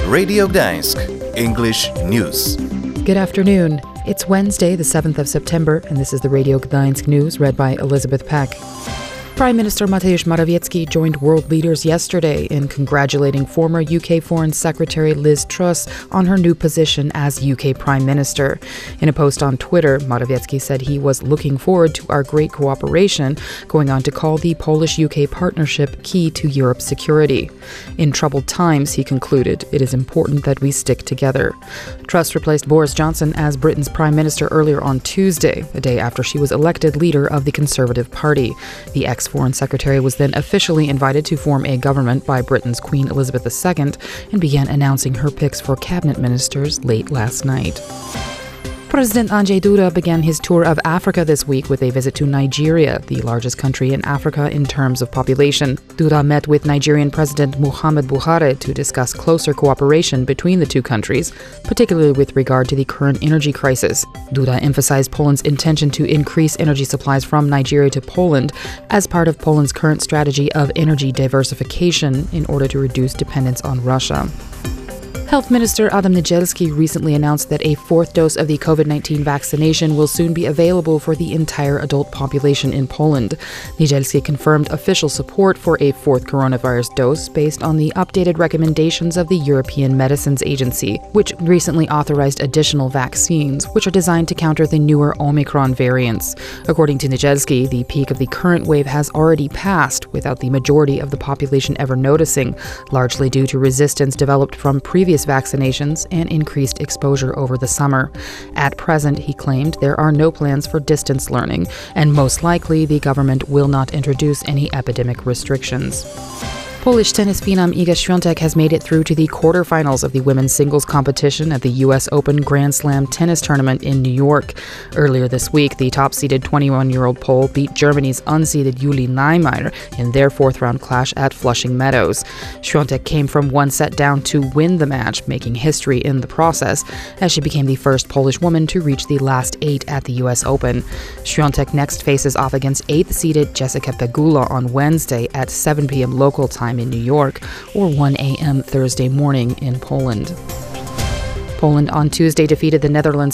Radio Gdańsk, English News. Good afternoon. It's Wednesday, the 7th of September, and this is the Radio Gdańsk News read by Elizabeth Peck. Prime Minister Mateusz Morawiecki joined world leaders yesterday in congratulating former UK Foreign Secretary Liz Truss on her new position as UK Prime Minister. In a post on Twitter, Morawiecki said he was looking forward to our great cooperation, going on to call the Polish-UK partnership key to Europe's security. In troubled times, he concluded, it is important that we stick together. Truss replaced Boris Johnson as Britain's Prime Minister earlier on Tuesday, the day after she was elected leader of the Conservative Party. The ex-Foreign Secretary was then officially invited to form a government by Britain's Queen Elizabeth II and began announcing her picks for cabinet ministers late last night. President Andrzej Duda began his tour of Africa this week with a visit to Nigeria, the largest country in Africa in terms of population. Duda met with Nigerian President Muhammadu Buhari to discuss closer cooperation between the two countries, particularly with regard to the current energy crisis. Duda emphasized Poland's intention to increase energy supplies from Nigeria to Poland as part of Poland's current strategy of energy diversification in order to reduce dependence on Russia. Health Minister Adam Niedzielski recently announced that a fourth dose of the COVID-19 vaccination will soon be available for the entire adult population in Poland. Niedzielski confirmed official support for a fourth coronavirus dose based on the updated recommendations of the European Medicines Agency, which recently authorized additional vaccines, which are designed to counter the newer Omicron variants. According to Niedzielski, the peak of the current wave has already passed, without the majority of the population ever noticing, largely due to resistance developed from previous vaccinations and increased exposure over the summer. At present, he claimed, there are no plans for distance learning, and most likely the government will not introduce any epidemic restrictions. Polish tennis phenom Iga Świątek has made it through to the quarterfinals of the women's singles competition at the U.S. Open Grand Slam tennis tournament in New York. Earlier this week, the top-seeded 21-year-old Pole beat Germany's unseeded Julie Niemeyer in their fourth-round clash at Flushing Meadows. Świątek came from one set down to win the match, making history in the process, as she became the first Polish woman to reach the last 8 at the U.S. Open. Świątek next faces off against 8th-seeded Jessica Pegula on Wednesday at 7 p.m. local time in New York, or 1 a.m. Thursday morning in Poland. Poland on Tuesday defeated the Netherlands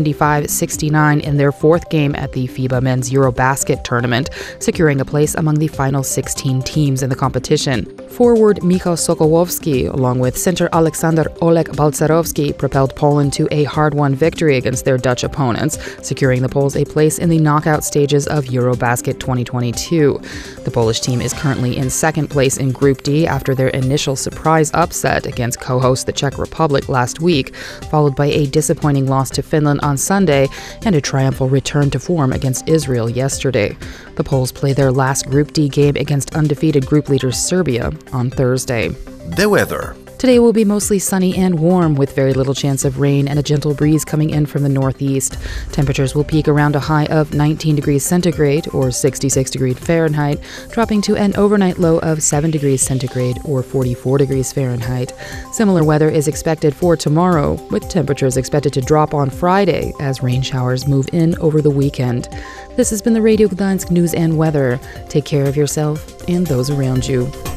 75-69 in their fourth game at the FIBA Men's Eurobasket tournament, securing a place among the final 16 teams in the competition. Forward Michał Sokołowski, along with center Aleksander Olek Balcerowski, propelled Poland to a hard-won victory against their Dutch opponents, securing the Poles a place in the knockout stages of Eurobasket 2022. The Polish team is currently in second place in Group D after their initial surprise upset against co-host the Czech Republic last week, followed by a disappointing loss to Finland on Sunday and a triumphal return to form against Israel yesterday. The Poles play their last Group D game against undefeated group leader Serbia on Thursday. The weather. Today will be mostly sunny and warm, with very little chance of rain and a gentle breeze coming in from the northeast. Temperatures will peak around a high of 19 degrees centigrade or 66 degrees Fahrenheit, dropping to an overnight low of 7 degrees centigrade or 44 degrees Fahrenheit. Similar weather is expected for tomorrow, with temperatures expected to drop on Friday as rain showers move in over the weekend. This has been the Radio Gdańsk News and Weather. Take care of yourself and those around you.